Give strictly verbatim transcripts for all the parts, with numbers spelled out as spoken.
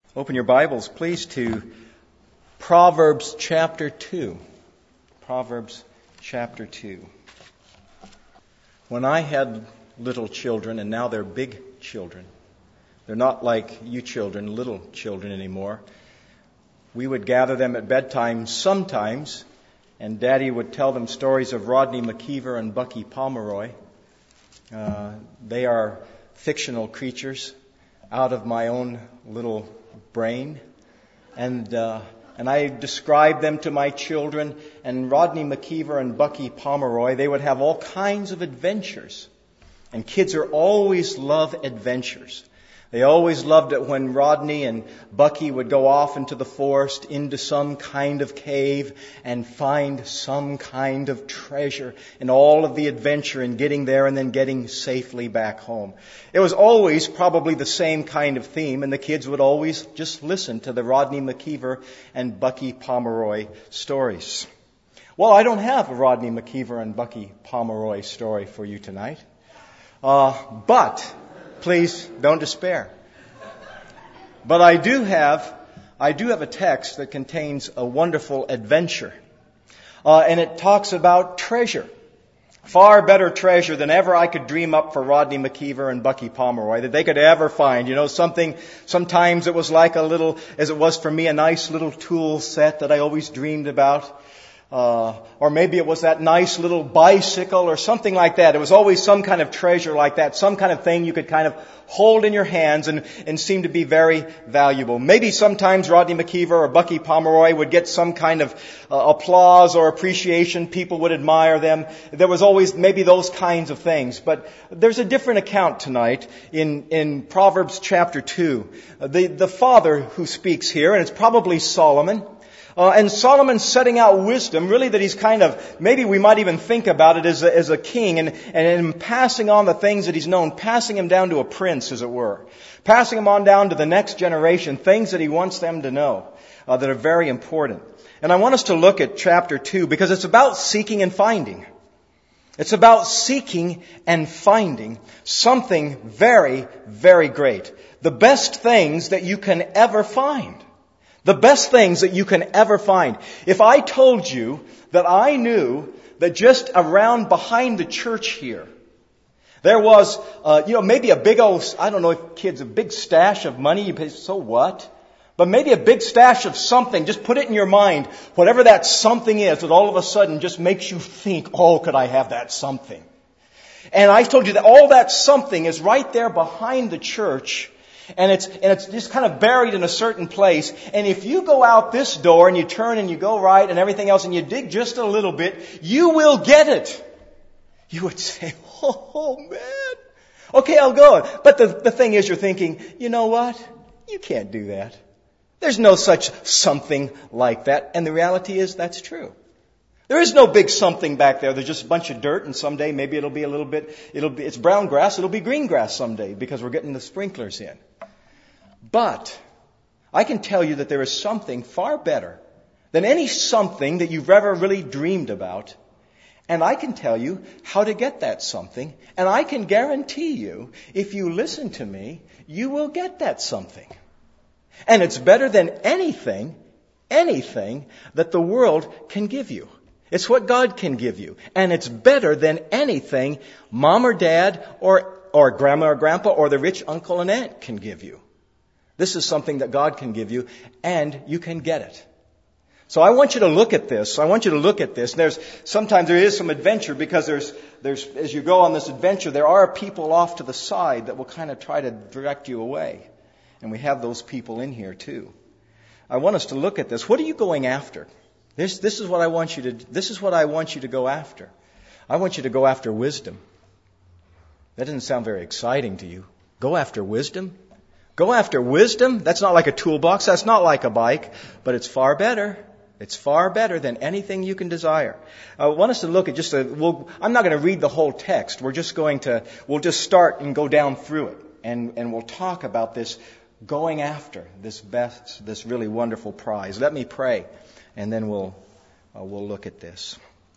Open your Bibles, please, to Proverbs chapter two. Proverbs chapter two. When I had little children, and now they're big children, they're not like you children, little children anymore. We would gather them at bedtime sometimes, and Daddy would tell them stories of Rodney McKeever and Bucky Pomeroy. Uh, they are fictional creatures out of my own little brain, and uh, and I described them to my children. And Rodney McKeever and Bucky Pomeroy, they would have all kinds of adventures, and kids are always love adventures. They always loved it when Rodney and Bucky would go off into the forest, into some kind of cave, and find some kind of treasure, and all of the adventure in getting there and then getting safely back home. It was always probably the same kind of theme, and the kids would always just listen to the Rodney McKeever and Bucky Pomeroy stories. Well, I don't have a Rodney McKeever and Bucky Pomeroy story for you tonight, uh, but please don't despair. But I do have, I do have a text that contains a wonderful adventure. Uh, and it talks about treasure. Far better treasure than ever I could dream up for Rodney McKeever and Bucky Pomeroy that they could ever find. You know, something, sometimes it was like a little, as it was for me, a nice little tool set that I always dreamed about. Uh, or maybe it was that nice little bicycle or something like that. It was always some kind of treasure like that, some kind of thing you could kind of hold in your hands and, and seem to be very valuable. Maybe sometimes Rodney McKeever or Bucky Pomeroy would get some kind of uh, applause or appreciation. People would admire them. There was always maybe those kinds of things. But there's a different account tonight in, in Proverbs chapter two. Uh, the, the father who speaks here, and it's probably Solomon. Uh, and Solomon's setting out wisdom, really that he's kind of, maybe we might even think about it as a, as a king, and, and in passing on the things that he's known, passing him down to a prince, as it were. Passing him on down to the next generation, things that he wants them to know, uh, that are very important. And I want us to look at chapter two, because it's about seeking and finding. It's about seeking and finding something very, very great. The best things that you can ever find. The best things that you can ever find. If I told you that I knew that just around behind the church here, there was, uh, you know, maybe a big old, I don't know if kids, a big stash of money, you pay, so what? But maybe a big stash of something, just put it in your mind, whatever that something is, that all of a sudden just makes you think, oh, could I have that something? And I told you that all that something is right there behind the church. And it's, and it's just kind of buried in a certain place. And if you go out this door and you turn and you go right and everything else and you dig just a little bit, you will get it. You would say, oh man, okay, I'll go. But the, the thing is, you're thinking, you know what? You can't do that. There's no such something like that. And the reality is that's true. There is no big something back there. There's just a bunch of dirt, and someday maybe it'll be a little bit, it'll be, it's brown grass, it'll be green grass someday because we're getting the sprinklers in. But I can tell you that there is something far better than any something that you've ever really dreamed about. And I can tell you how to get that something. And I can guarantee you, if you listen to me, you will get that something. And it's better than anything, anything that the world can give you. It's what God can give you. And it's better than anything mom or dad or, or grandma or grandpa or the rich uncle and aunt can give you. This is something that God can give you, and you can get it. So I want you to look at this. I want you to look at this. And there's sometimes there is some adventure because there's there's as you go on this adventure, there are people off to the side that will kind of try to direct you away. And we have those people in here too. I want us to look at this. What are you going after? This this is what I want you to this is what I want you to go after. I want you to go after wisdom. That doesn't sound very exciting to you. Go after wisdom? Go after wisdom. That's not like a toolbox. That's not like a bike. But it's far better. It's far better than anything you can desire. I want us to look at just a, we'll, I'm not going to read the whole text. We're just going to, we'll just start and go down through it. And, and we'll talk about this going after this best, this really wonderful prize. Let me pray. And then we'll, uh, we'll look at this.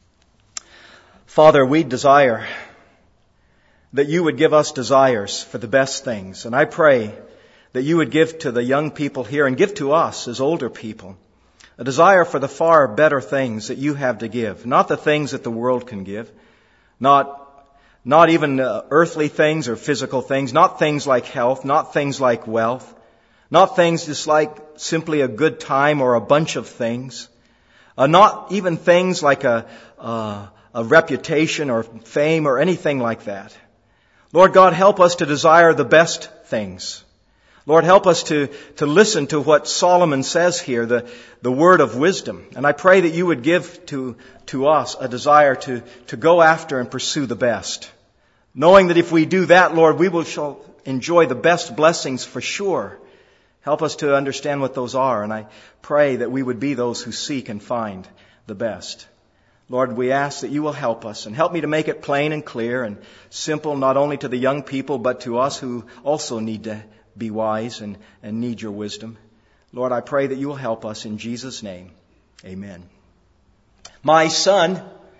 Father, we desire that you would give us desires for the best things. And I pray that you would give to the young people here and give to us as older people. A desire for the far better things that you have to give. Not the things that the world can give. Not Not even uh, earthly things or physical things. Not things like health. Not things like wealth. Not things just like simply a good time or a bunch of things. Uh, not even things like a, uh, a reputation or fame or anything like that. Lord God, help us to desire the best things. Lord, help us to, to listen to what Solomon says here, the, the word of wisdom. And I pray that you would give to, to us a desire to, to go after and pursue the best. Knowing that if we do that, Lord, we will shall enjoy the best blessings for sure. Help us to understand what those are. And I pray that we would be those who seek and find the best. Lord, we ask that you will help us and help me to make it plain and clear and simple, not only to the young people, but to us who also need to be wise and, and need your wisdom. Lord, I pray that you will help us in Jesus' name. Amen. My son,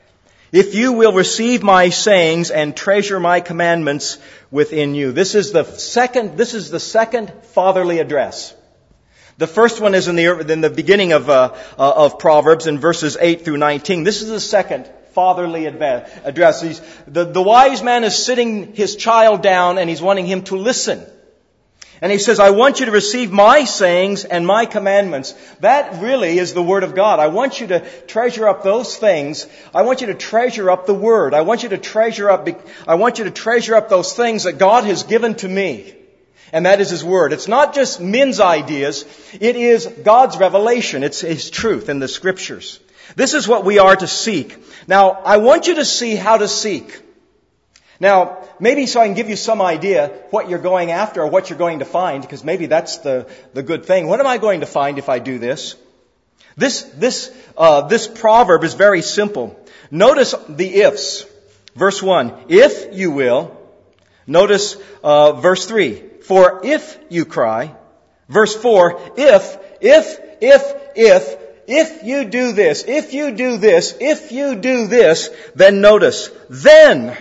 if you will receive my sayings and treasure my commandments within you. This is the second, this is the second fatherly address. The first one is in the, in the beginning of, uh, uh, of Proverbs in verses eight through nineteen. This is the second fatherly address. He's, the, the wise man is sitting his child down and he's wanting him to listen. And he says, I want you to receive my sayings and my commandments. That really is the Word of God. I want you to treasure up those things. I want you to treasure up the Word. I want you to treasure up, I want you to treasure up those things that God has given to me. And that is His Word. It's not just men's ideas. It is God's revelation. It's His truth in the Scriptures. This is what we are to seek. Now, I want you to see how to seek. Now, maybe so I can give you some idea what you're going after or what you're going to find, because maybe that's the, the good thing. What am I going to find if I do this? This, this, uh, this proverb is very simple. Notice the ifs. Verse one, if you will. Notice, uh, verse three, for if you cry. Verse four, if, if, if, if, if you do this, if you do this, if you do this, then notice, then.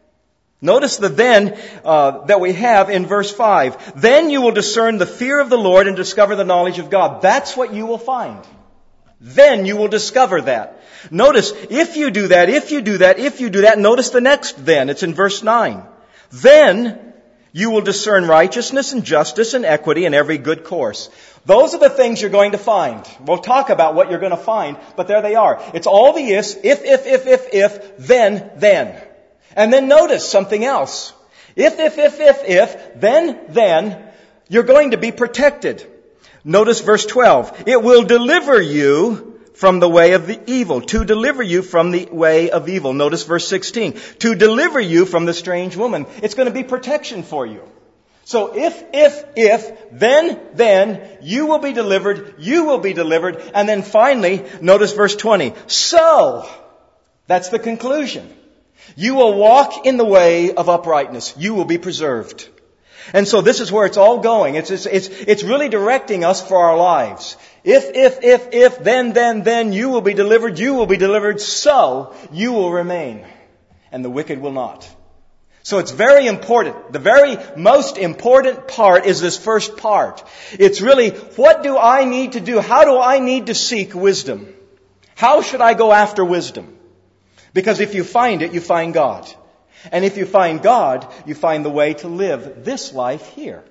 Notice the then uh, that we have in verse five. Then you will discern the fear of the Lord and discover the knowledge of God. That's what you will find. Then you will discover that. Notice, if you do that, if you do that, if you do that, notice the next then. It's in verse nine. Then you will discern righteousness and justice and equity and every good course. Those are the things you're going to find. We'll talk about what you're going to find, but there they are. It's all the ifs, if, if, if, if, if, then, then. And then notice something else. If, if, if, if, if, then, then, you're going to be protected. Notice verse twelve. It will deliver you from the way of the evil. To deliver you from the way of evil. Notice verse sixteen. To deliver you from the strange woman. It's going to be protection for you. So if, if, if, then, then, you will be delivered, you will be delivered. And then finally, notice verse twenty. So, that's the conclusion. You will walk in the way of uprightness. You will be preserved. And so this is where it's all going. It's, it's, it's, it's really directing us for our lives. If, if, if, if, then, then, then, you will be delivered, you will be delivered, so you will remain. And the wicked will not. So it's very important. The very most important part is this first part. It's really, what do I need to do? How do I need to seek wisdom? How should I go after wisdom? Because if you find it, you find God. And if you find God, you find the way to live this life here.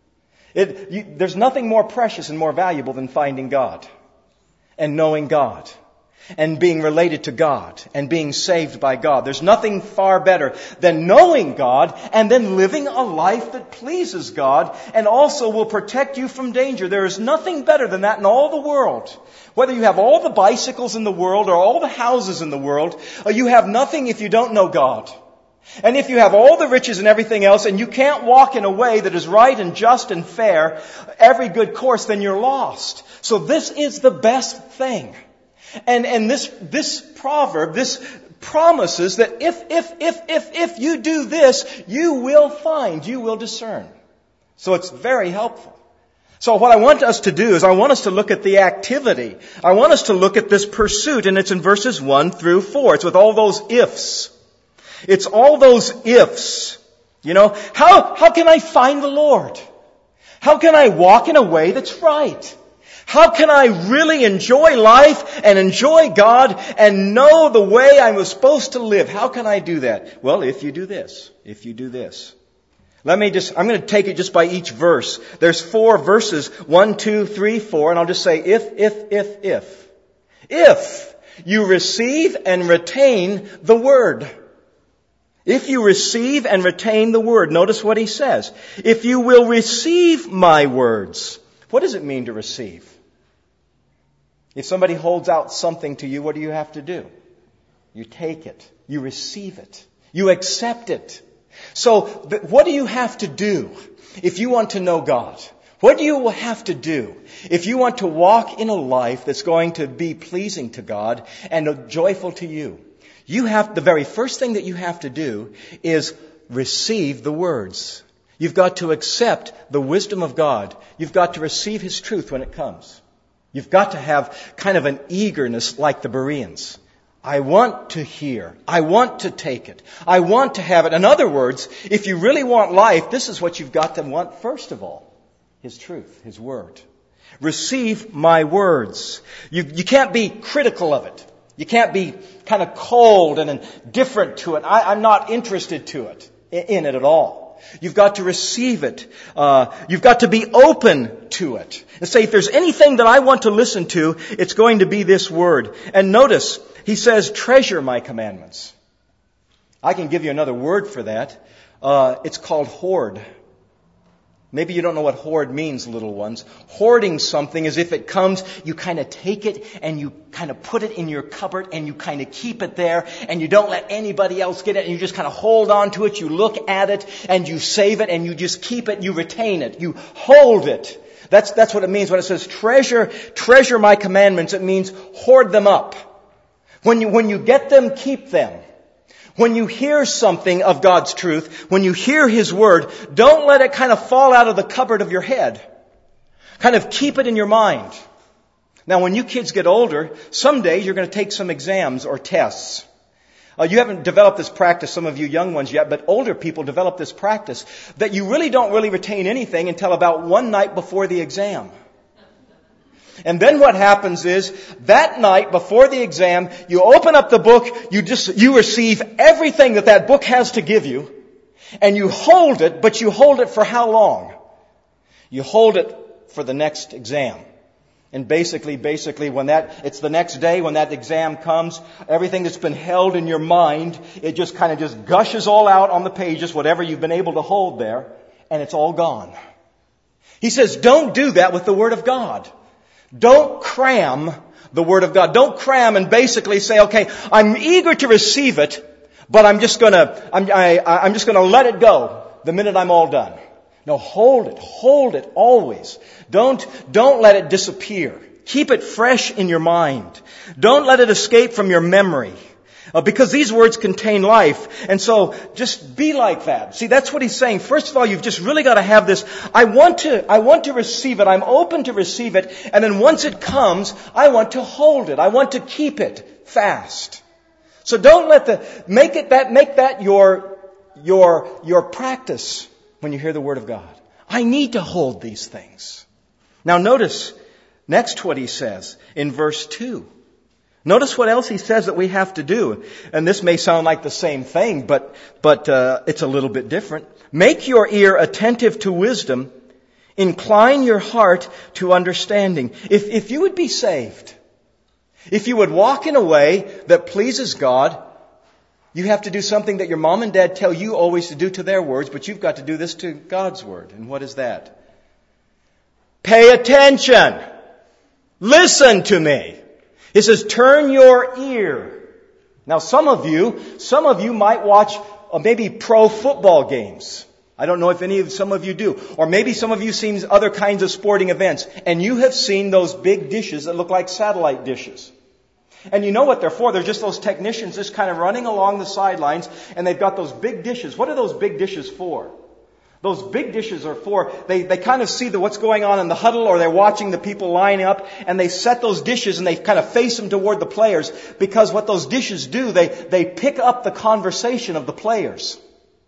It, you, there's nothing more precious and more valuable than finding God and knowing God and being related to God and being saved by God. There's nothing far better than knowing God and then living a life that pleases God and also will protect you from danger. There is nothing better than that in all the world. Whether you have all the bicycles in the world or all the houses in the world, you have nothing if you don't know God. And if you have all the riches and everything else and you can't walk in a way that is right and just and fair, every good course, then you're lost. So this is the best thing. And, and this, this proverb, this promises that if, if, if, if, if you do this, you will find, you will discern. So it's very helpful. So what I want us to do is I want us to look at the activity. I want us to look at this pursuit, and it's in verses one through four. It's with all those ifs. It's all those ifs. You know, how, how can I find the Lord? How can I walk in a way that's right? How can I really enjoy life and enjoy God and know the way I was supposed to live? How can I do that? Well, if you do this, if you do this. Let me just, I'm going to take it just by each verse. There's four verses, one, two, three, four, and I'll just say if, if, if, if. If you receive and retain the Word. If you receive and retain the Word. Notice what he says. If you will receive my words. What does it mean to receive? If somebody holds out something to you, what do you have to do? You take it. You receive it. You accept it. So, what do you have to do if you want to know God? What do you have to do if you want to walk in a life that's going to be pleasing to God and joyful to you? You have, the very first thing that you have to do is receive the words. You've got to accept the wisdom of God. You've got to receive His truth when it comes. You've got to have kind of an eagerness like the Bereans. I want to hear. I want to take it. I want to have it. In other words, if you really want life, this is what you've got to want first of all. His truth, His Word. Receive my words. You, you can't be critical of it. You can't be kind of cold and indifferent to it. I, I'm not interested to it, in it at all. You've got to receive it. Uh, you've got to be open to it. And say, if there's anything that I want to listen to, it's going to be this Word. And notice, he says, treasure my commandments. I can give you another word for that. Uh, it's called hoard. Maybe you don't know what hoard means, little ones. Hoarding something is if it comes, you kind of take it and you kind of put it in your cupboard and you kind of keep it there and you don't let anybody else get it and you just kind of hold on to it. You look at it and you save it and you just keep it. You retain it. You hold it. That's, that's what it means when it says treasure, treasure my commandments. It means hoard them up. When you, when you get them, keep them. When you hear something of God's truth, when you hear His Word, don't let it kind of fall out of the cupboard of your head. Kind of keep it in your mind. Now, when you kids get older, someday you're going to take some exams or tests. Uh, you haven't developed this practice, some of you young ones yet, but older people develop this practice that you really don't really retain anything until about one night before the exam. And then what happens is, that night before the exam, you open up the book, you just, you receive everything that that book has to give you, and you hold it, but you hold it for how long? You hold it for the next exam. And basically, basically, when that, it's the next day when that exam comes, everything that's been held in your mind, it just kind of just gushes all out on the pages, whatever you've been able to hold there, and it's all gone. He says, don't do that with the Word of God. Don't cram the Word of God. Don't cram and basically say, okay, I'm eager to receive it, but I'm just gonna, I'm, I, I'm just gonna let it go the minute I'm all done. No, hold it. Hold it always. Don't, don't let it disappear. Keep it fresh in your mind. Don't let it escape from your memory. Uh, because these words contain life. And so, just be like that. See, that's what he's saying. First of all, you've just really got to have this, I want to, I want to receive it. I'm open to receive it. And then once it comes, I want to hold it. I want to keep it fast. So don't let the, make it that, make that your, your, your practice when you hear the Word of God. I need to hold these things. Now notice, next what he says in verse two. Notice what else he says that we have to do. And this may sound like the same thing, but, but, uh, it's a little bit different. Make your ear attentive to wisdom. Incline your heart to understanding. If, if you would be saved, if you would walk in a way that pleases God, you have to do something that your mom and dad tell you always to do to their words, but you've got to do this to God's Word. And what is that? Pay attention. Listen to me. It says, turn your ear. Now some of you, some of you might watch uh, maybe pro football games. I don't know if any of, some of you do. Or maybe some of you seen other kinds of sporting events. And you have seen those big dishes that look like satellite dishes. And you know what they're for. They're just those technicians just kind of running along the sidelines. And they've got those big dishes. What are those big dishes for? Those big dishes are for, they, they kind of see the, what's going on in the huddle, or they're watching the people line up, and they set those dishes and they kind of face them toward the players, because what those dishes do, they, they pick up the conversation of the players.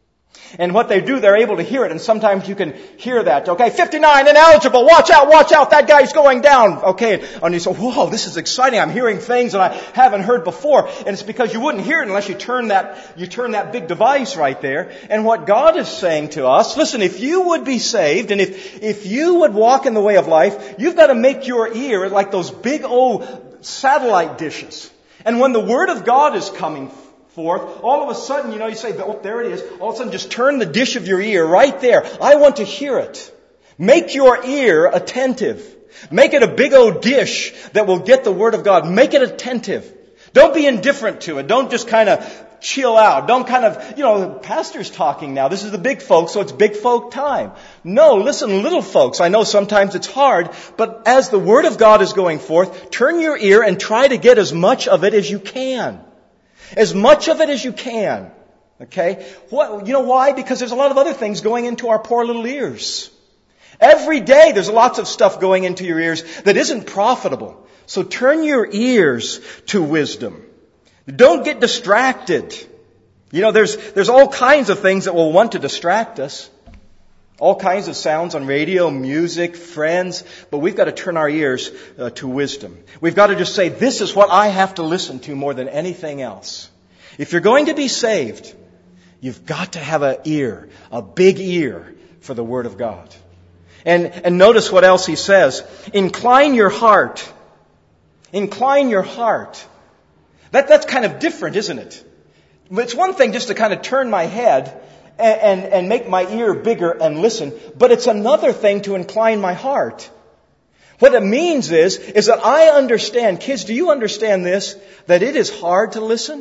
And what they do, they're able to hear it, and sometimes you can hear that. Okay, fifty-nine, ineligible, watch out, watch out, that guy's going down. Okay, and you say, whoa, this is exciting, I'm hearing things that I haven't heard before. And it's because you wouldn't hear it unless you turn that, you turn that big device right there. And what God is saying to us, listen, if you would be saved, and if, if you would walk in the way of life, you've got to make your ear like those big old satellite dishes. And when the Word of God is coming forth, all of a sudden, you know, you say, oh, there it is. All of a sudden, just turn the dish of your ear right there. I want to hear it. Make your ear attentive. Make it a big old dish that will get the Word of God. Make it attentive. Don't be indifferent to it. Don't just kind of chill out. Don't kind of, you know, the pastor's talking now. This is the big folks, so it's big folk time. No, listen, little folks. I know sometimes it's hard, but as the Word of God is going forth, turn your ear and try to get as much of it as you can. As much of it as you can. Okay? What, you know why? Because there's a lot of other things going into our poor little ears. Every day there's lots of stuff going into your ears that isn't profitable. So turn your ears to wisdom. Don't get distracted. You know, there's, there's all kinds of things that will want to distract us. All kinds of sounds on radio, music, friends, but we've got to turn our ears uh, to wisdom. We've got to just say, this is what I have to listen to more than anything else. If you're going to be saved, you've got to have an ear, a big ear for the Word of God. And, and notice what else he says. Incline your heart. Incline your heart. That, that's kind of different, isn't it? It's one thing just to kind of turn my head And, and, and make my ear bigger and listen. But it's another thing to incline my heart. What it means is, is that I understand, kids, do you understand this? That it is hard to listen?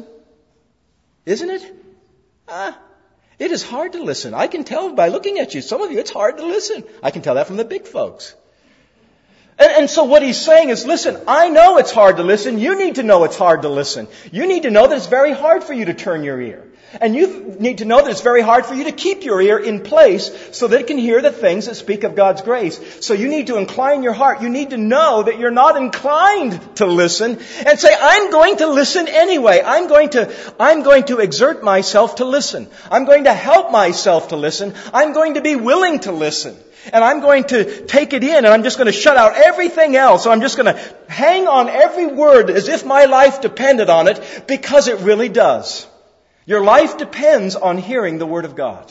Isn't it? Ah, it is hard to listen. I can tell by looking at you. Some of you, it's hard to listen. I can tell that from the big folks. And, and so what he's saying is, listen, I know it's hard to listen. You need to know it's hard to listen. You need to know that it's very hard for you to turn your ear. And you need to know that it's very hard for you to keep your ear in place so that it can hear the things that speak of God's grace. So you need to incline your heart. You need to know that you're not inclined to listen and say, I'm going to listen anyway. I'm going to, I'm going to exert myself to listen. I'm going to help myself to listen. I'm going to be willing to listen. And I'm going to take it in and I'm just going to shut out everything else. So I'm just going to hang on every word as if my life depended on it, because it really does. Your life depends on hearing the Word of God.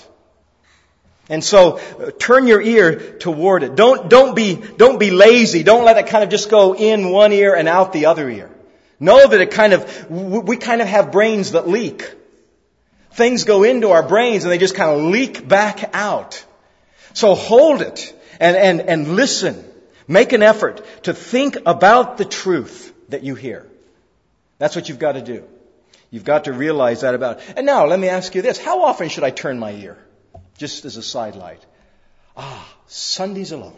And so, uh, turn your ear toward it. Don't, don't be, don't be lazy. Don't let it kind of just go in one ear and out the other ear. Know that it kind of, we kind of have brains that leak. Things go into our brains and they just kind of leak back out. So hold it and, and, and listen. Make an effort to think about the truth that you hear. That's what you've got to do. You've got to realize that about it. And now, let me ask you this. How often should I turn my ear? Just as a sidelight. Ah, Sundays alone.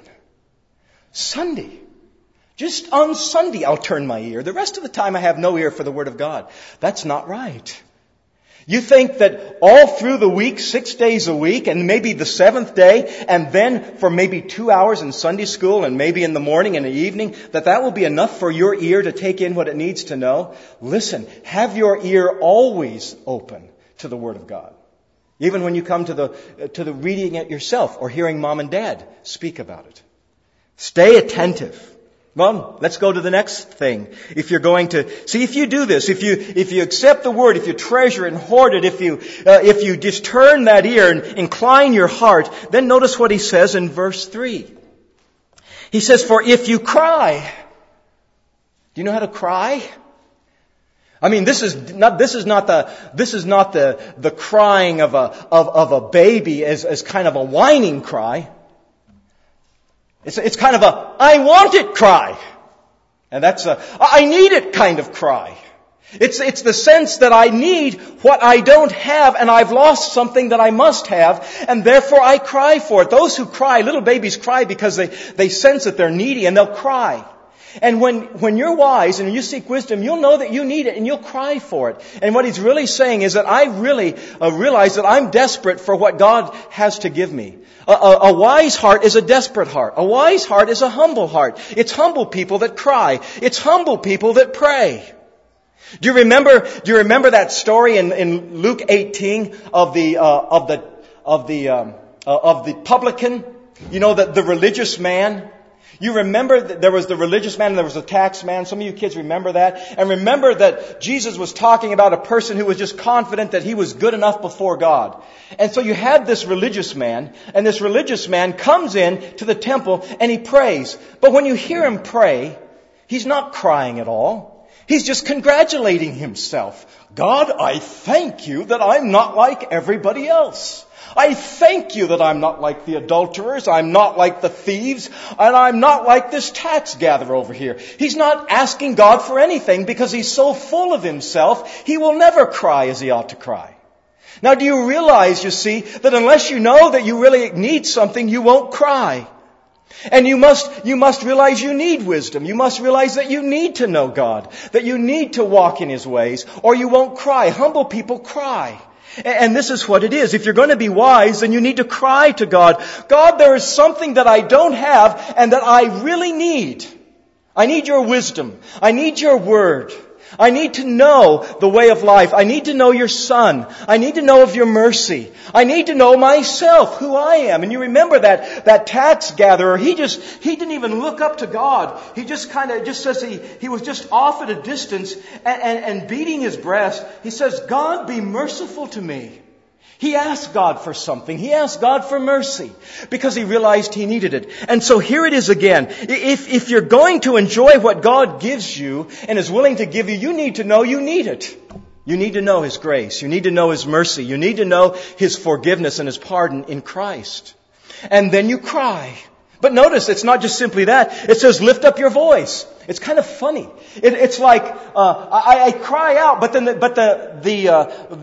Sunday. Just on Sunday I'll turn my ear. The rest of the time I have no ear for the Word of God. That's not right. You think that all through the week, six days a week, and maybe the seventh day, and then for maybe two hours in Sunday school, and maybe in the morning and the evening, that that will be enough for your ear to take in what it needs to know? Listen, have your ear always open to the Word of God. Even when you come to the, to the reading it yourself, or hearing mom and dad speak about it. Stay attentive. Well, let's go to the next thing. If you're going to, see, if you do this, if you, if you accept the Word, if you treasure and hoard it, if you, uh, if you just turn that ear and incline your heart, then notice what he says in verse three. He says, for if you cry. Do you know how to cry? I mean, this is not, this is not the, this is not the, the crying of a, of, of a baby as, as kind of a whining cry. It's, it's kind of a, I want it cry. And that's a, I need it kind of cry. It's, it's the sense that I need what I don't have and I've lost something that I must have and therefore I cry for it. Those who cry, little babies cry because they, they sense that they're needy and they'll cry. And when, when you're wise and you seek wisdom, you'll know that you need it and you'll cry for it. And what he's really saying is that I really uh, realize that I'm desperate for what God has to give me. A, a, a wise heart is a desperate heart. A wise heart is a humble heart. It's humble people that cry. It's humble people that pray. Do you remember, do you remember that story in, in Luke eighteen of the, uh, of the, of the um, uh, of the publican, you know, the, the religious man. You remember that there was the religious man and there was the tax man. Some of you kids remember that. And remember that Jesus was talking about a person who was just confident that he was good enough before God. And so you had this religious man, and this religious man comes in to the temple and he prays. But when you hear him pray, he's not crying at all. He's just congratulating himself. God, I thank you that I'm not like everybody else. I thank you that I'm not like the adulterers, I'm not like the thieves, and I'm not like this tax gatherer over here. He's not asking God for anything because he's so full of himself, he will never cry as he ought to cry. Now, do you realize, you see, that unless you know that you really need something, you won't cry? And you must, you must realize you need wisdom. You must realize that you need to know God, that you need to walk in His ways, or you won't cry. Humble people cry. And this is what it is. If you're going to be wise, then you need to cry to God. God, there is something that I don't have and that I really need. I need your wisdom. I need your word. I need to know the way of life. I need to know your Son. I need to know of your mercy. I need to know myself, who I am. And you remember that, that tax gatherer, he just, he didn't even look up to God. He just kind of, just says he, he was just off at a distance and, and, and beating his breast. He says, God, be merciful to me. He asked God for something. He asked God for mercy because he realized he needed it. And so here it is again. If, if you're going to enjoy what God gives you and is willing to give you, you need to know you need it. You need to know His grace. You need to know His mercy. You need to know His forgiveness and His pardon in Christ. And then you cry. But notice, it's not just simply that. It says, lift up your voice. It's kind of funny. It, it's like, uh, I, I cry out, but then the, but the, the, uh,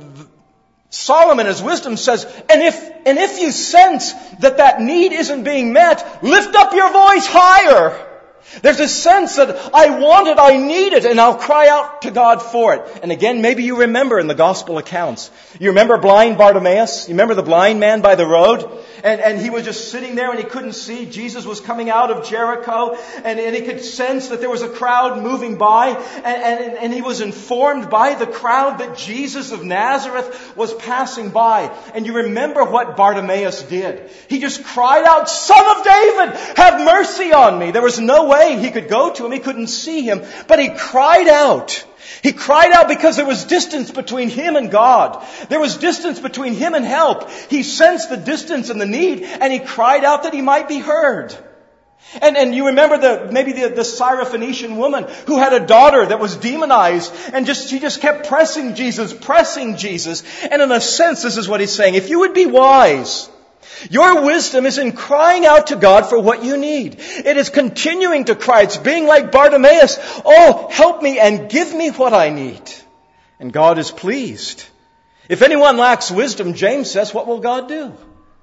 Solomon, his wisdom, says, and if, and if you sense that that need isn't being met, lift up your voice higher. There's a sense that I want it, I need it, and I'll cry out to God for it. And again, maybe you remember in the gospel accounts. You remember blind Bartimaeus? You remember the blind man by the road? And, and he was just sitting there and he couldn't see. Jesus was coming out of Jericho and, and he could sense that there was a crowd moving by. And, and, and he was informed by the crowd that Jesus of Nazareth was passing by. And you remember what Bartimaeus did. He just cried out, Son of David, have mercy on me. There was no way he could go to him. He couldn't see him. But he cried out. He cried out because there was distance between him and God. There was distance between him and help. He sensed the distance and the need, and he cried out that he might be heard. And, and you remember the, maybe the, the Syrophoenician woman who had a daughter that was demonized, and just, she just kept pressing Jesus, pressing Jesus. And in a sense, this is what he's saying. If you would be wise, your wisdom is in crying out to God for what you need. It is continuing to cry. It's being like Bartimaeus. Oh, help me and give me what I need. And God is pleased. If anyone lacks wisdom, James says, what will God do?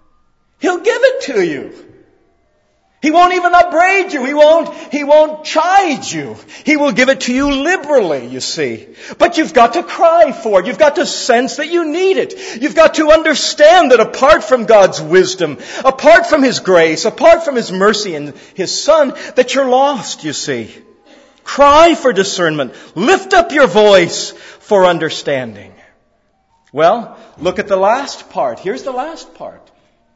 He'll give it to you. He won't even upbraid you. He won't, he won't chide you. He will give it to you liberally, you see. But you've got to cry for it. You've got to sense that you need it. You've got to understand that apart from God's wisdom, apart from His grace, apart from His mercy and His Son, that you're lost, you see. Cry for discernment. Lift up your voice for understanding. Well, look at the last part. Here's the last part.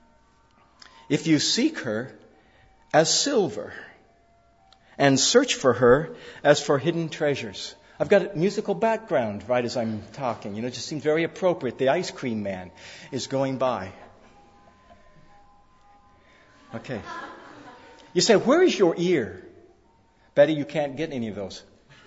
If you seek her as silver, and search for her as for hidden treasures. I've got a musical background right as I'm talking. You know, it just seems very appropriate. The ice cream man is going by. Okay. You say, where is your ear? Betty, you can't get any of those.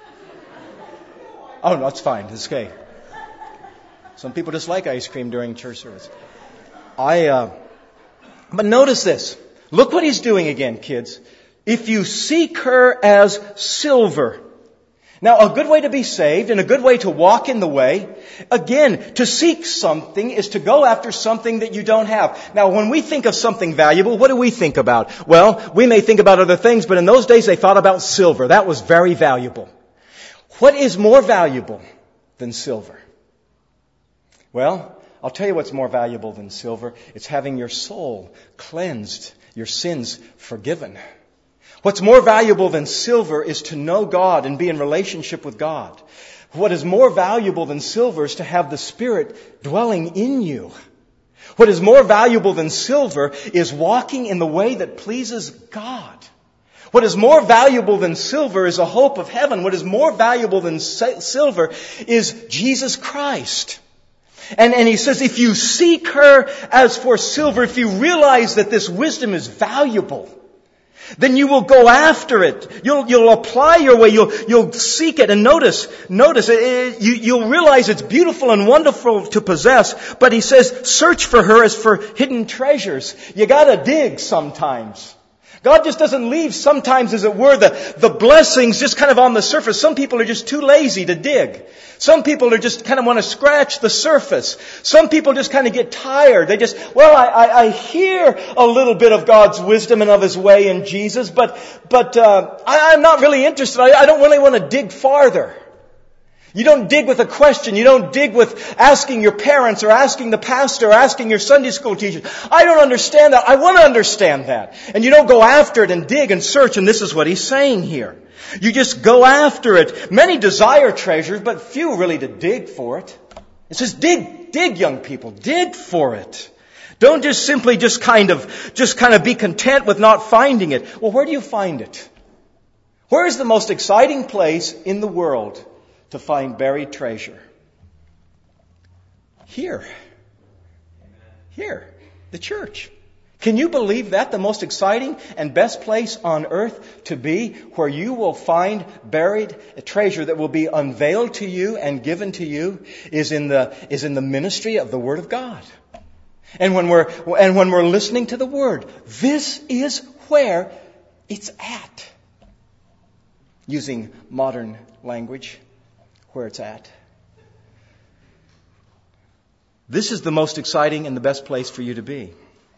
Oh, no, it's fine. It's okay. Some people just like ice cream during church service. I, uh, but notice this. Look what he's doing again, kids. If you seek her as silver. Now, a good way to be saved and a good way to walk in the way, again, to seek something is to go after something that you don't have. Now, when we think of something valuable, what do we think about? Well, we may think about other things, but in those days they thought about silver. That was very valuable. What is more valuable than silver? Well, I'll tell you what's more valuable than silver. It's having your soul cleansed, your sins forgiven. What's more valuable than silver is to know God and be in relationship with God. What is more valuable than silver is to have the Spirit dwelling in you. What is more valuable than silver is walking in the way that pleases God. What is more valuable than silver is a hope of heaven. What is more valuable than silver is Jesus Christ. And, and he says, if you seek her as for silver, if you realize that this wisdom is valuable, then you will go after it. You'll, you'll apply your way. You'll, you'll seek it. And notice, notice, it, it, you, you'll realize it's beautiful and wonderful to possess. But he says, search for her as for hidden treasures. You gotta dig sometimes. God just doesn't leave sometimes, as it were, the, the blessings just kind of on the surface. Some people are just too lazy to dig. Some people are just kind of want to scratch the surface. Some people just kind of get tired. They just, well, I, I, I hear a little bit of God's wisdom and of His way in Jesus, but, but, uh, I, I'm not really interested. I, I don't really want to dig farther. You don't dig with a question. You don't dig with asking your parents or asking the pastor or asking your Sunday school teacher. I don't understand that. I want to understand that. And you don't go after it and dig and search. And this is what he's saying here. You just go after it. Many desire treasures, but few really to dig for it. It says dig, dig, young people. Dig for it. Don't just simply just kind of, just kind of be content with not finding it. Well, where do you find it? Where is the most exciting place in the world to find buried treasure? Here. Here. The church. Can you believe that? The most exciting and best place on earth to be, where you will find buried treasure that will be unveiled to you and given to you, is in the, is in the ministry of the Word of God. And when we're, and when we're listening to the Word, this is where it's at. Using modern language, where it's at. This is the most exciting and the best place for you to be.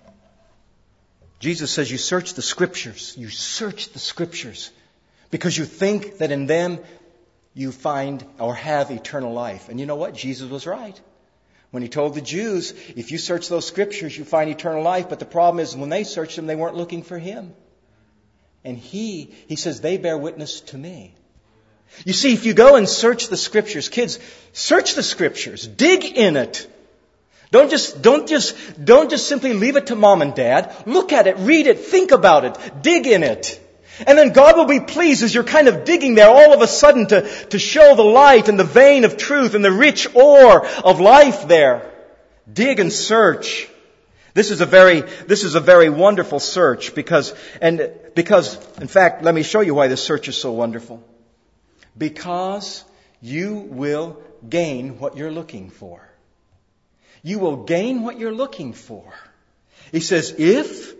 Jesus says you search the Scriptures. You search the Scriptures because you think that in them you find or have eternal life. And you know what? Jesus was right. When He told the Jews, if you search those Scriptures, you find eternal life. But the problem is, when they searched them, they weren't looking for Him. And He, He says, they bear witness to me. You see, if you go and search the Scriptures, kids, search the Scriptures. Dig in it. Don't just, don't just, don't just simply leave it to mom and dad. Look at it, read it, think about it, dig in it. And then God will be pleased as you're kind of digging there all of a sudden to, to show the light and the vein of truth and the rich ore of life there. Dig and search. This is a very, this is a very wonderful search because, and because, in fact, let me show you why this search is so wonderful. Because you will gain what you're looking for. You will gain what you're looking for. He says, if,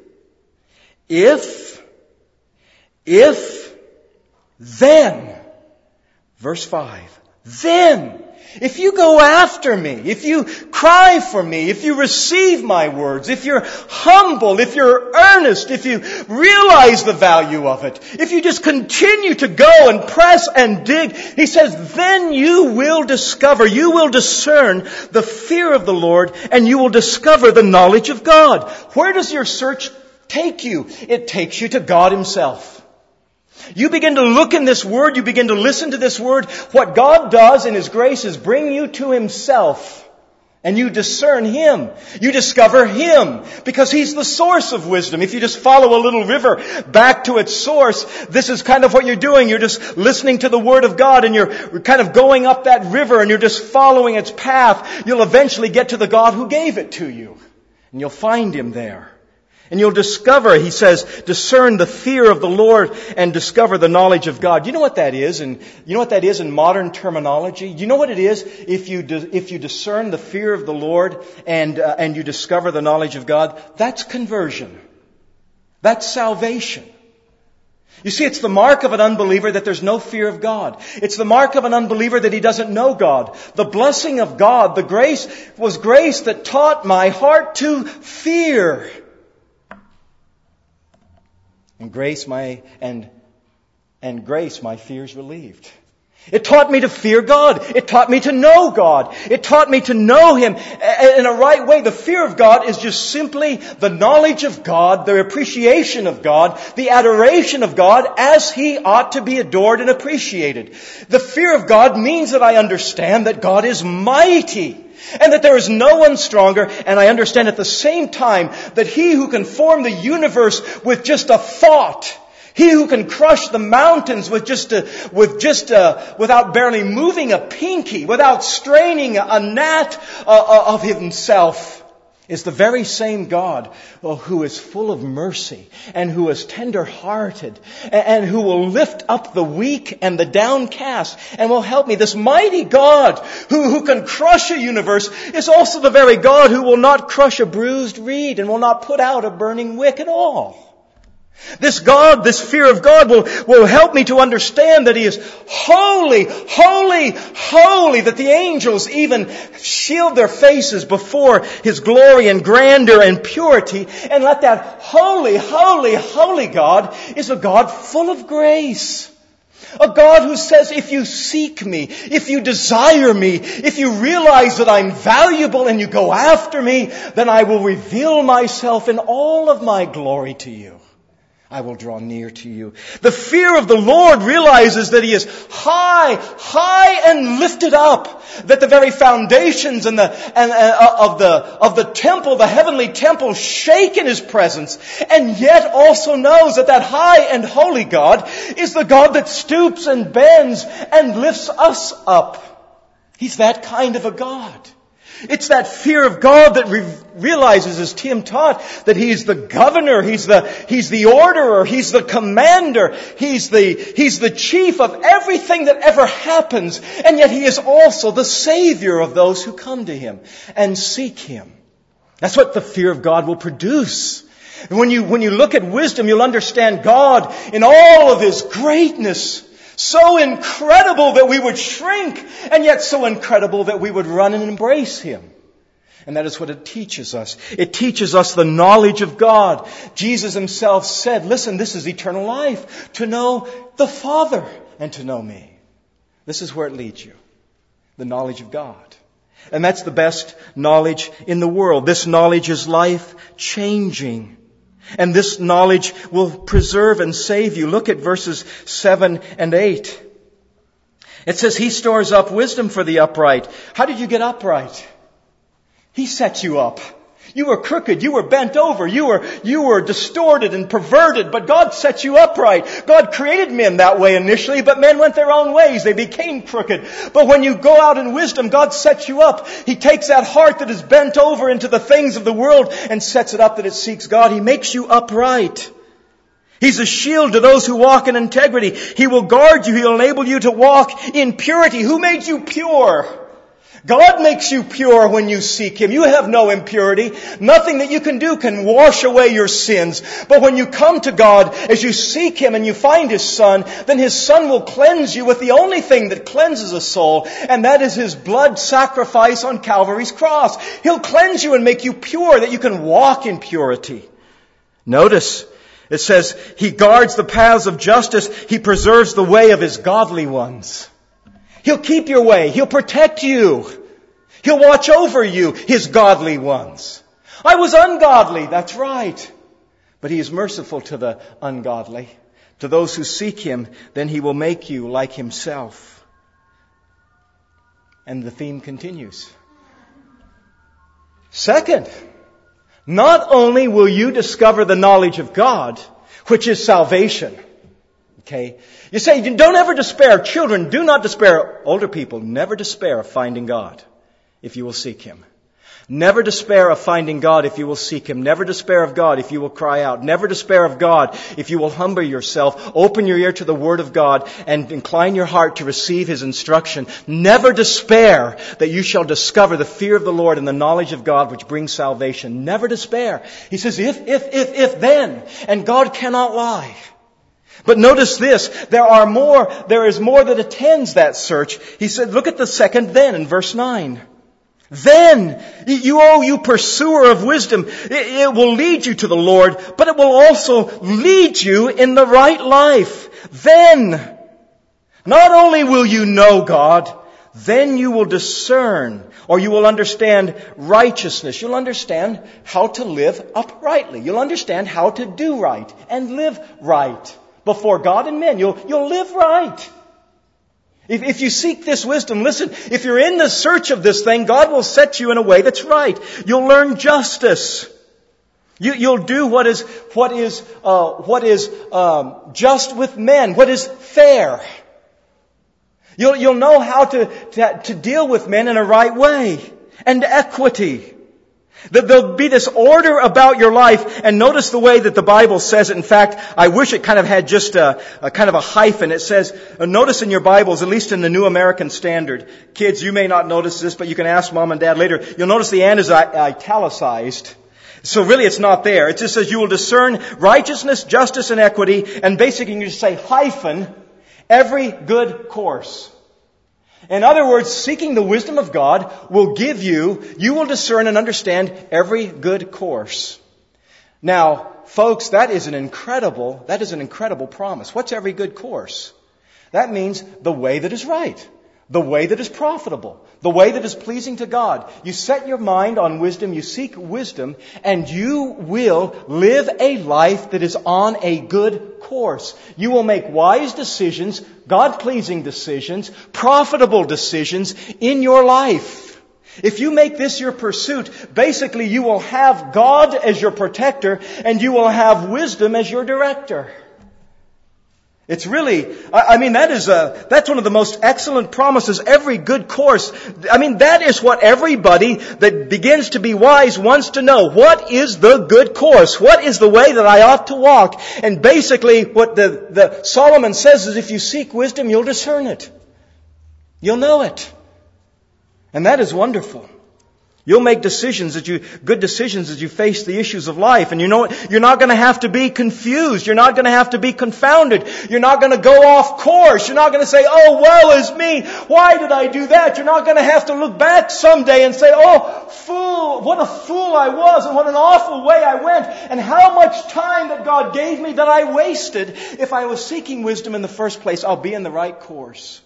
if, if, then, verse five, then, if you go after me, if you cry for me, if you receive my words, if you're humble, if you're earnest, if you realize the value of it, if you just continue to go and press and dig, he says, then you will discover, you will discern the fear of the Lord, and you will discover the knowledge of God. Where does your search take you? It takes you to God Himself. You begin to look in this Word, you begin to listen to this Word. What God does in His grace is bring you to Himself. And you discern Him. You discover Him. Because He's the source of wisdom. If you just follow a little river back to its source, this is kind of what you're doing. You're just listening to the Word of God and you're kind of going up that river and you're just following its path. You'll eventually get to the God who gave it to you. And you'll find Him there. And you'll discover, he says, discern the fear of the Lord and discover the knowledge of God. You know what that is? And you know what that is in modern terminology? You know what it is if you di- if you discern the fear of the Lord and uh, and you discover the knowledge of God? That's conversion. That's salvation. You see, it's the mark of an unbeliever that there's no fear of God. It's the mark of an unbeliever that he doesn't know God. The blessing of God, the grace, was grace that taught my heart to fear. And grace my and and grace my fears relieved. It taught me to fear God. It taught me to know God. It taught me to know Him in a right way. The fear of God is just simply the knowledge of God, the appreciation of God, the adoration of God as He ought to be adored and appreciated. The fear of God means that I understand that God is mighty and that there is no one stronger, and I understand at the same time that He who can form the universe with just a thought, He who can crush the mountains with just a, with just a, without barely moving a pinky, without straining a gnat uh, of Himself, is the very same God oh, who is full of mercy and who is tender-hearted and, and who will lift up the weak and the downcast and will help me. This mighty God who, who can crush a universe is also the very God who will not crush a bruised reed and will not put out a burning wick at all. This God, this fear of God will, will help me to understand that He is holy, holy, holy, that the angels even shield their faces before His glory and grandeur and purity, and let that holy, holy, holy God is a God full of grace. A God who says, if you seek me, if you desire me, if you realize that I'm valuable and you go after me, then I will reveal myself in all of my glory to you. I will draw near to you. The fear of the Lord realizes that He is high, high and lifted up. That the very foundations and the, and, uh, of the, of the temple, the heavenly temple, shake in His presence. And yet also knows that that high and holy God is the God that stoops and bends and lifts us up. He's that kind of a God. It's that fear of God that re- realizes, as Tim taught, that He's the governor, He's the, He's the orderer, He's the commander, He's the, He's the chief of everything that ever happens. And yet He is also the Savior of those who come to Him and seek Him. That's what the fear of God will produce. And when you, when you look at wisdom, you'll understand God in all of His greatness. So incredible that we would shrink, and yet so incredible that we would run and embrace Him. And that is what it teaches us. It teaches us the knowledge of God. Jesus Himself said, listen, this is eternal life, to know the Father and to know me. This is where it leads you. The knowledge of God. And that's the best knowledge in the world. This knowledge is life-changing. And this knowledge will preserve and save you. Look at verses seven and eight. It says, He stores up wisdom for the upright. How did you get upright? He set you up. You were crooked. You were bent over. You were, you were distorted and perverted. But God set you upright. God created men that way initially, but men went their own ways. They became crooked. But when you go out in wisdom, God sets you up. He takes that heart that is bent over into the things of the world and sets it up that it seeks God. He makes you upright. He's a shield to those who walk in integrity. He will guard you. He'll enable you to walk in purity. Who made you pure? God makes you pure when you seek Him. You have no impurity. Nothing that you can do can wash away your sins. But when you come to God, as you seek Him and you find His Son, then His Son will cleanse you with the only thing that cleanses a soul, and that is His blood sacrifice on Calvary's cross. He'll cleanse you and make you pure, that you can walk in purity. Notice, it says, He guards the paths of justice. He preserves the way of His godly ones. He'll keep your way. He'll protect you. He'll watch over you, His godly ones. I was ungodly, that's right. But He is merciful to the ungodly. To those who seek Him, then He will make you like Himself. And the theme continues. Second, not only will you discover the knowledge of God, which is salvation. Okay? You say, don't ever despair. Children, do not despair. Older people, never despair of finding God if you will seek Him. Never despair of finding God if you will seek Him. Never despair of God if you will cry out. Never despair of God if you will humble yourself, open your ear to the Word of God, and incline your heart to receive His instruction. Never despair that you shall discover the fear of the Lord and the knowledge of God which brings salvation. Never despair. He says, if, if, if, if then. And God cannot lie. But notice this, there are more, there is more that attends that search. He said, look at the second then in verse nine. Then, you, oh, you pursuer of wisdom, it, it will lead you to the Lord, but it will also lead you in the right life. Then. Not only will you know God, then you will discern, or you will understand righteousness. You'll understand how to live uprightly. You'll understand how to do right and live right before God and men. You'll, you'll live right. If, if you seek this wisdom, listen, if you're in the search of this thing, God will set you in a way that's right. You'll learn justice. You, you'll do what is, what is, uh, what is um, just with men, what is fair. You'll, you'll know how to, to, to deal with men in a right way. And equity. That there'll be this order about your life. And notice the way that the Bible says it. In fact, I wish it kind of had just a, a kind of a hyphen. It says, uh, notice in your Bibles, at least in the New American Standard. Kids, you may not notice this, but you can ask Mom and Dad later. You'll notice the N is italicized. So really it's not there. It just says you will discern righteousness, justice, and equity. And basically you just say hyphen, every good course. In other words, seeking the wisdom of God will give you, you will discern and understand every good course. Now, folks, that is an incredible, that is an incredible promise. What's every good course? That means the way that is right. The way that is profitable. The way that is pleasing to God. You set your mind on wisdom, you seek wisdom, and you will live a life that is on a good course. You will make wise decisions, God-pleasing decisions, profitable decisions in your life. If you make this your pursuit, basically you will have God as your protector, and you will have wisdom as your director. It's really, I mean, that is a, that's one of the most excellent promises. Every good course. I mean, that is what everybody that begins to be wise wants to know. What is the good course? What is the way that I ought to walk? And basically what the, the Solomon says is if you seek wisdom, you'll discern it. You'll know it. And that is wonderful. You'll make decisions that you, good decisions as you face the issues of life. And you know what? You're not going to have to be confused. You're not going to have to be confounded. You're not going to go off course. You're not going to say, oh, woe is me. Why did I do that? You're not going to have to look back someday and say, oh, fool, what a fool I was and what an awful way I went. And how much time that God gave me that I wasted. If I was seeking wisdom in the first place, I'll be in the right course.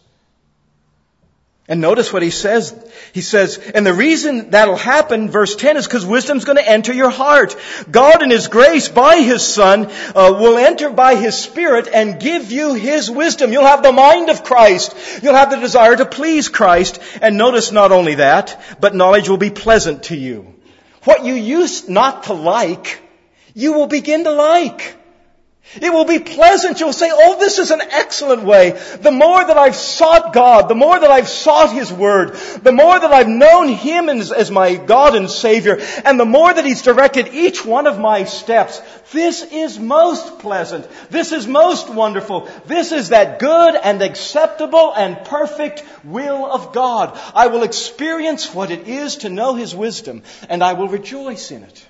And notice what he says. He says, and the reason that'll happen, verse ten, is because wisdom's going to enter your heart. God in His grace, by His Son, uh, will enter by His Spirit and give you His wisdom. You'll have the mind of Christ. You'll have the desire to please Christ. And notice not only that, but knowledge will be pleasant to you. What you used not to like, you will begin to like. It will be pleasant. You'll say, oh, this is an excellent way. The more that I've sought God, the more that I've sought His Word, the more that I've known Him as, as my God and Savior, and the more that He's directed each one of my steps, this is most pleasant. This is most wonderful. This is that good and acceptable and perfect will of God. I will experience what it is to know His wisdom, and I will rejoice in it.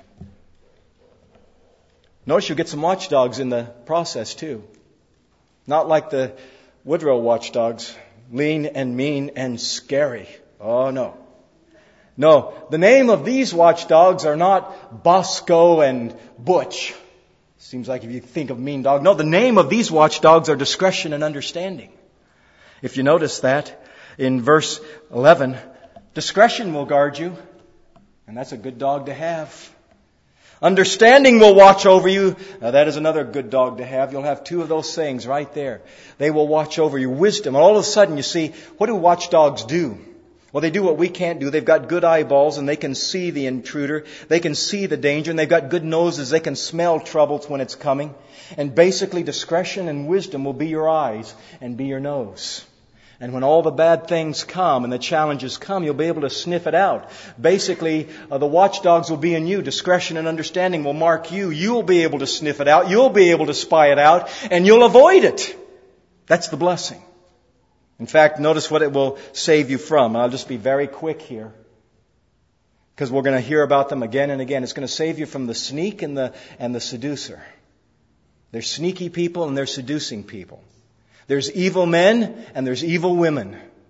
Notice you'll get some watchdogs in the process too. Not like the Woodrow watchdogs, lean and mean and scary. Oh no. No, the name of these watchdogs are not Bosco and Butch. Seems like if you think of mean dog. No, the name of these watchdogs are discretion and understanding. If you notice that in verse eleven, discretion will guard you. And that's a good dog to have. Understanding will watch over you. Now that is another good dog to have. You'll have two of those things right there. They will watch over you. Wisdom. And all of a sudden you see, what do watchdogs do? Well, they do what we can't do. They've got good eyeballs and they can see the intruder. They can see the danger and they've got good noses. They can smell troubles when it's coming. And basically discretion and wisdom will be your eyes and be your nose. And when all the bad things come and the challenges come, you'll be able to sniff it out. Basically, uh, the watchdogs will be in you. Discretion and understanding will mark you. You'll be able to sniff it out. You'll be able to spy it out. And you'll avoid it. That's the blessing. In fact, notice what it will save you from. I'll just be very quick here, because we're going to hear about them again and again. It's going to save you from the sneak and the, and the seducer. There's sneaky people and there's seducing people. There's evil men and there's evil women.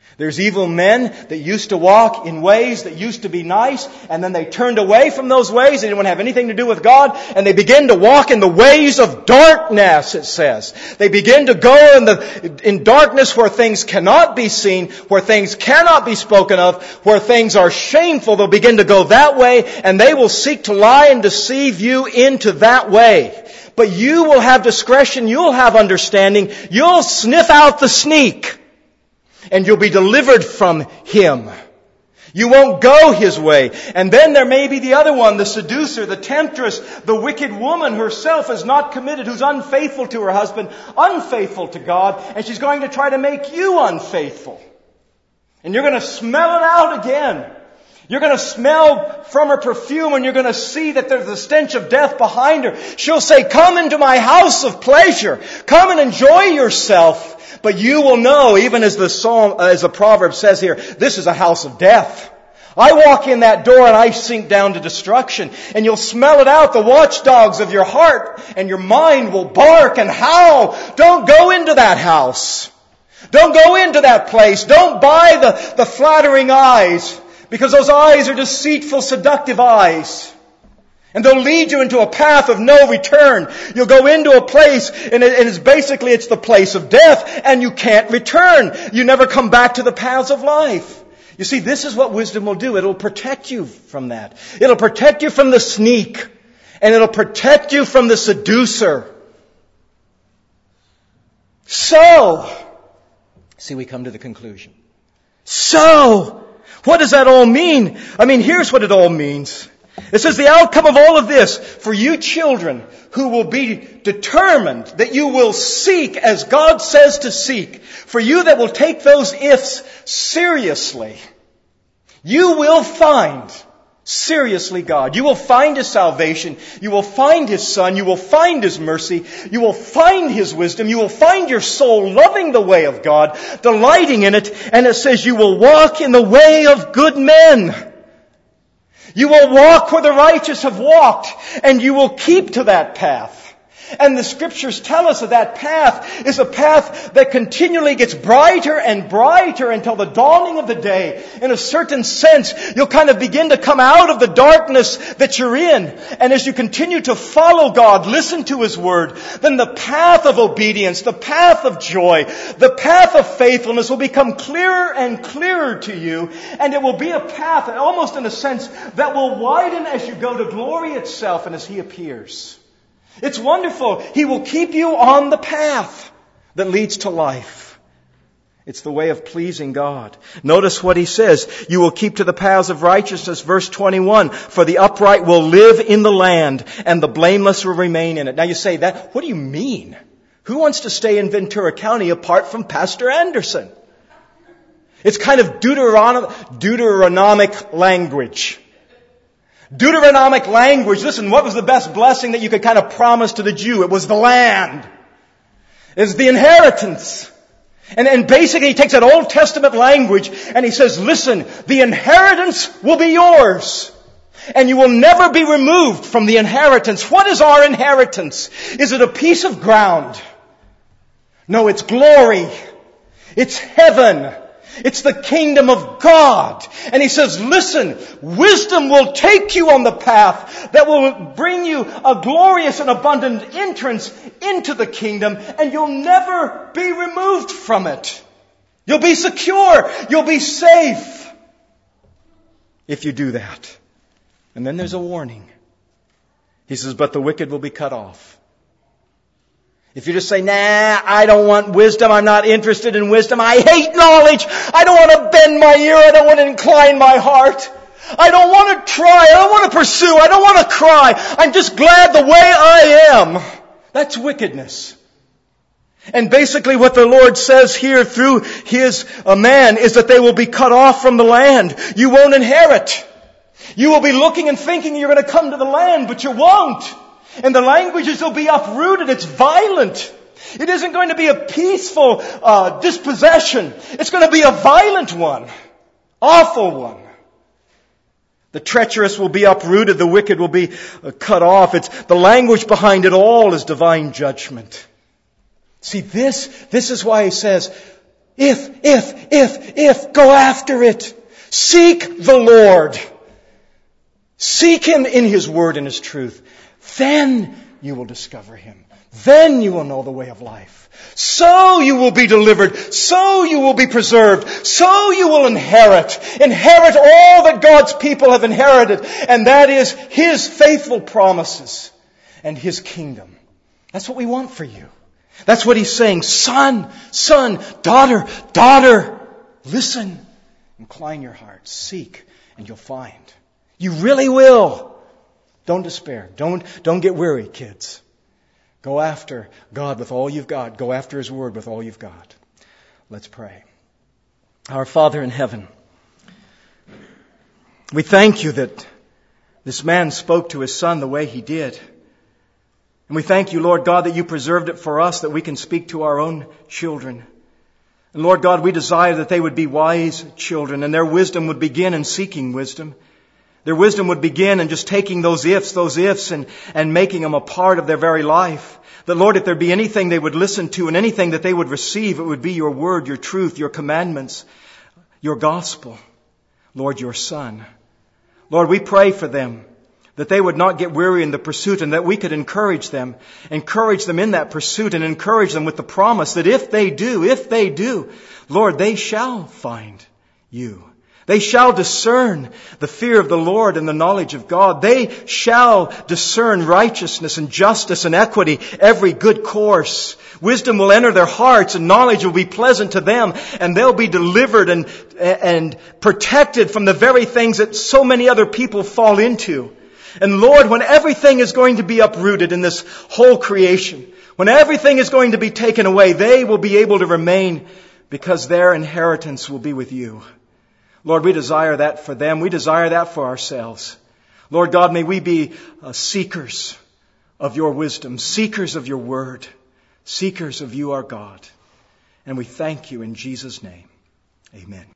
There's evil men that used to walk in ways that used to be nice, and then they turned away from those ways. They didn't have anything to do with God, and they begin to walk in the ways of darkness, it says. They begin to go in the in darkness where things cannot be seen, where things cannot be spoken of, where things are shameful. They'll begin to go that way, and they will seek to lie and deceive you into that way. But you will have discretion, you'll have understanding, you'll sniff out the sneak. And you'll be delivered from him. You won't go his way. And then there may be the other one, the seducer, the temptress, the wicked woman herself is not committed, who's unfaithful to her husband, unfaithful to God, and she's going to try to make you unfaithful. And you're going to smell it out again. You're going to smell from her perfume, and you're going to see that there's the stench of death behind her. She'll say, "Come into my house of pleasure. Come and enjoy yourself." But you will know, even as the psalm, as the proverb says here, this is a house of death. I walk in that door and I sink down to destruction. And you'll smell it out. The watchdogs of your heart and your mind will bark and howl. Don't go into that house. Don't go into that place. Don't buy the, the flattering eyes, because those eyes are deceitful, seductive eyes. And they'll lead you into a path of no return. You'll go into a place, and it's basically it's the place of death, and you can't return. You never come back to the paths of life. You see, this is what wisdom will do. It'll protect you from that. It'll protect you from the sneak, and it'll protect you from the seducer. So, see, we come to the conclusion. So, what does that all mean? I mean, here's what it all means. It says the outcome of all of this, for you children who will be determined that you will seek as God says to seek, for you that will take those ifs seriously, you will find seriously God. You will find His salvation. You will find His Son. You will find His mercy. You will find His wisdom. You will find your soul loving the way of God, delighting in it. And it says you will walk in the way of good men. You will walk where the righteous have walked, and you will keep to that path. And the Scriptures tell us that that path is a path that continually gets brighter and brighter until the dawning of the day. In a certain sense, you'll kind of begin to come out of the darkness that you're in. And as you continue to follow God, listen to His Word, then the path of obedience, the path of joy, the path of faithfulness will become clearer and clearer to you. And it will be a path, almost in a sense, that will widen as you go to glory itself and as He appears. It's wonderful. He will keep you on the path that leads to life. It's the way of pleasing God. Notice what He says. You will keep to the paths of righteousness. Verse twenty-one. For the upright will live in the land, and the blameless will remain in it. Now you say that, what do you mean? Who wants to stay in Ventura County apart from Pastor Anderson? It's kind of Deuteronom- Deuteronomic language. Deuteronomic language. Listen, what was the best blessing that you could kind of promise to the Jew? It was the land. It's the inheritance. And, and basically he takes that Old Testament language and he says, listen, the inheritance will be yours. And you will never be removed from the inheritance. What is our inheritance? Is it a piece of ground? No, it's glory. It's heaven. It's the kingdom of God. And He says, listen, wisdom will take you on the path that will bring you a glorious and abundant entrance into the kingdom, and you'll never be removed from it. You'll be secure. You'll be safe if you do that. And then there's a warning. He says, but the wicked will be cut off. If you just say, nah, I don't want wisdom, I'm not interested in wisdom, I hate knowledge, I don't want to bend my ear, I don't want to incline my heart, I don't want to try, I don't want to pursue, I don't want to cry, I'm just glad the way I am. That's wickedness. And basically what the Lord says here through His uh, man is that they will be cut off from the land. You won't inherit. You will be looking and thinking you're going to come to the land, but you won't. And the languages will be uprooted. It's violent. It isn't going to be a peaceful uh, dispossession. It's going to be a violent one. Awful one. The treacherous will be uprooted. The wicked will be uh, cut off. It's the language behind it all is divine judgment. See, this, this is why He says, If, if, if, if, go after it. Seek the Lord. Seek Him in His Word and His truth. Then you will discover Him. Then you will know the way of life. So you will be delivered. So you will be preserved. So you will inherit. Inherit all that God's people have inherited. And that is His faithful promises and His kingdom. That's what we want for you. That's what He's saying. Son, son, daughter, daughter, listen. Incline your heart. Seek and you'll find. You really will. Don't despair. Don't, don't get weary, kids. Go after God with all you've got. Go after His Word with all you've got. Let's pray. Our Father in heaven, we thank You that this man spoke to his son the way he did. And we thank You, Lord God, that You preserved it for us, that we can speak to our own children. And Lord God, we desire that they would be wise children, and their wisdom would begin in seeking wisdom. Their wisdom would begin in just taking those ifs, those ifs, and, and making them a part of their very life. That, Lord, if there be anything they would listen to and anything that they would receive, it would be Your Word, Your truth, Your commandments, Your gospel, Lord, Your Son. Lord, we pray for them, that they would not get weary in the pursuit, and that we could encourage them, encourage them in that pursuit, and encourage them with the promise that if they do, if they do, Lord, they shall find You. They shall discern the fear of the Lord and the knowledge of God. They shall discern righteousness and justice and equity, every good course. Wisdom will enter their hearts and knowledge will be pleasant to them, and they'll be delivered and, and protected from the very things that so many other people fall into. And Lord, when everything is going to be uprooted in this whole creation, when everything is going to be taken away, they will be able to remain because their inheritance will be with You. Lord, we desire that for them. We desire that for ourselves. Lord God, may we be uh, seekers of Your wisdom, seekers of Your Word, seekers of You, our God. And we thank You in Jesus' name. Amen.